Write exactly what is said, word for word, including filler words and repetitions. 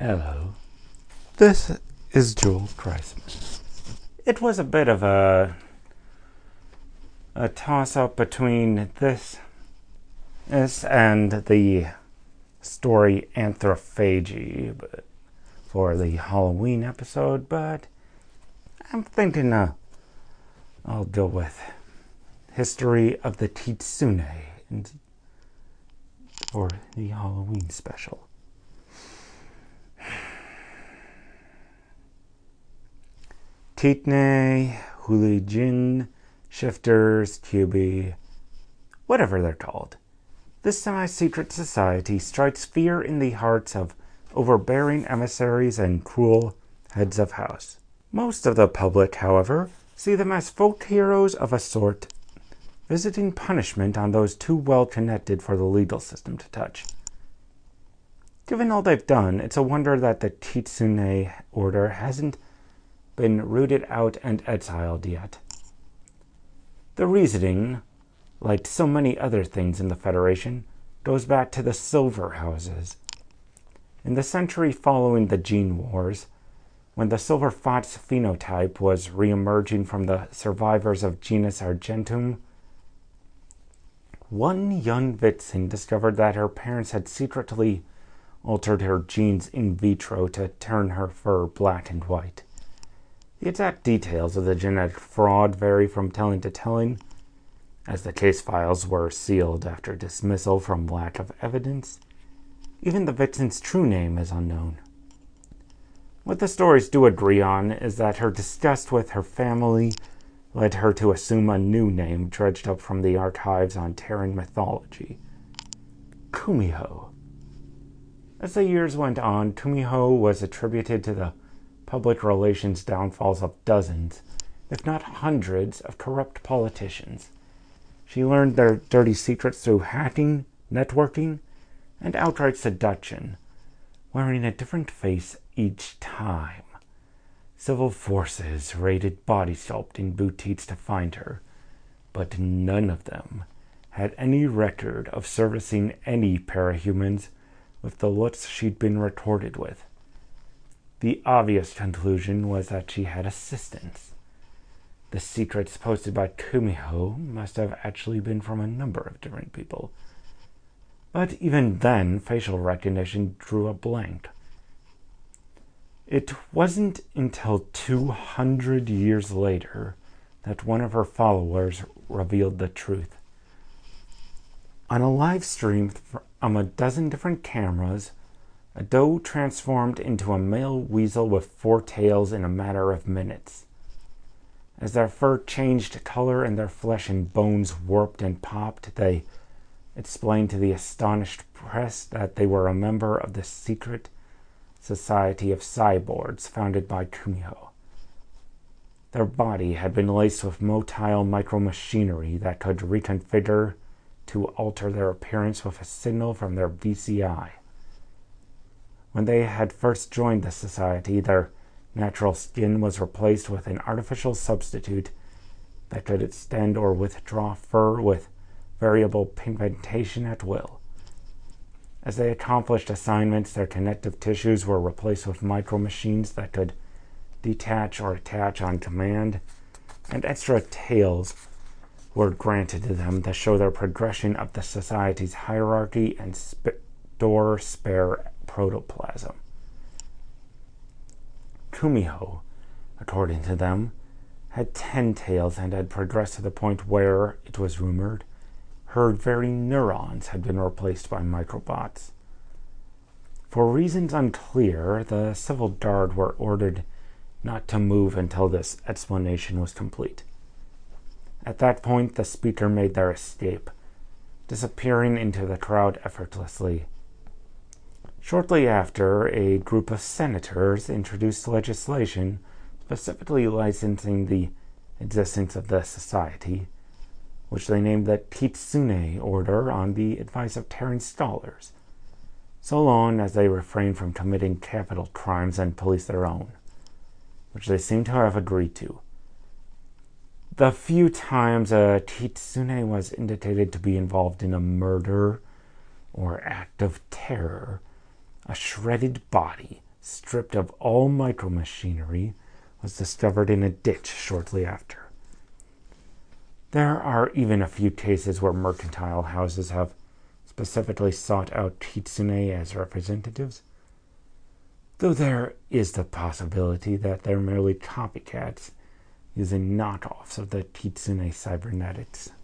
Hello. This is Joel Kreisman. It was a bit of a a toss-up between this, this and the story Anthrophagy for the Halloween episode, but I'm thinking uh, I'll go with History of the Kitsune for the Halloween special. Kitne, Hulijin, Shifters, Kyubi, whatever they're called. This semi-secret society strikes fear in the hearts of overbearing emissaries and cruel heads of house. Most of the public, however, see them as folk heroes of a sort, visiting punishment on those too well connected for the legal system to touch. Given all they've done, it's a wonder that the Kitsune order hasn't been rooted out and exiled yet. The reasoning, like so many other things in the Federation, goes back to the Silver Houses. In the century following the Gene Wars, when the Silver Fox phenotype was re-emerging from the survivors of genus Argentum, one young vixen discovered that her parents had secretly altered her genes in vitro to turn her fur black and white. The exact details of the genetic fraud vary from telling to telling, as the case files were sealed after dismissal from lack of evidence. Even the vixen's true name is unknown. What the stories do agree on is that her disgust with her family led her to assume a new name dredged up from the archives on Terran mythology, Kumiho. As the years went on, Kumiho was attributed to the public relations downfalls of dozens, if not hundreds, of corrupt politicians. She learned their dirty secrets through hacking, networking, and outright seduction, wearing a different face each time. Civil forces raided body sculpting boutiques to find her, but none of them had any record of servicing any parahumans with the looks she'd been recorded with. The obvious conclusion was that she had assistants. The secrets posted by Kumiho must have actually been from a number of different people. But even then, facial recognition drew a blank. It wasn't until two hundred years later that one of her followers revealed the truth. On a live stream from a dozen different cameras, a doe transformed into a male weasel with four tails in a matter of minutes. As their fur changed color and their flesh and bones warped and popped, they explained to the astonished press that they were a member of the secret society of cyborgs founded by Kumiho. Their body had been laced with motile micromachinery that could reconfigure to alter their appearance with a signal from their B C I. When they had first joined the society, their natural skin was replaced with an artificial substitute that could extend or withdraw fur with variable pigmentation at will. As they accomplished assignments, their connective tissues were replaced with micro-machines that could detach or attach on command, and extra tails were granted to them to show their progression up the society's hierarchy and store spare protoplasm. Kumiho, according to them, had ten tails and had progressed to the point where, it was rumored, her very neurons had been replaced by microbots. For reasons unclear, the civil guard were ordered not to move until this explanation was complete. At that point, the speaker made their escape, disappearing into the crowd effortlessly. Shortly after, a group of senators introduced legislation specifically licensing the existence of the society, which they named the Kitsune Order on the advice of Terran scholars, so long as they refrained from committing capital crimes and police their own, which they seem to have agreed to. The few times a Kitsune was indicated to be involved in a murder or act of terror, a shredded body stripped of all micromachinery, was discovered in a ditch shortly after. There are even a few cases where mercantile houses have specifically sought out kitsune as representatives, though there is the possibility that they're merely copycats using knockoffs of the kitsune cybernetics.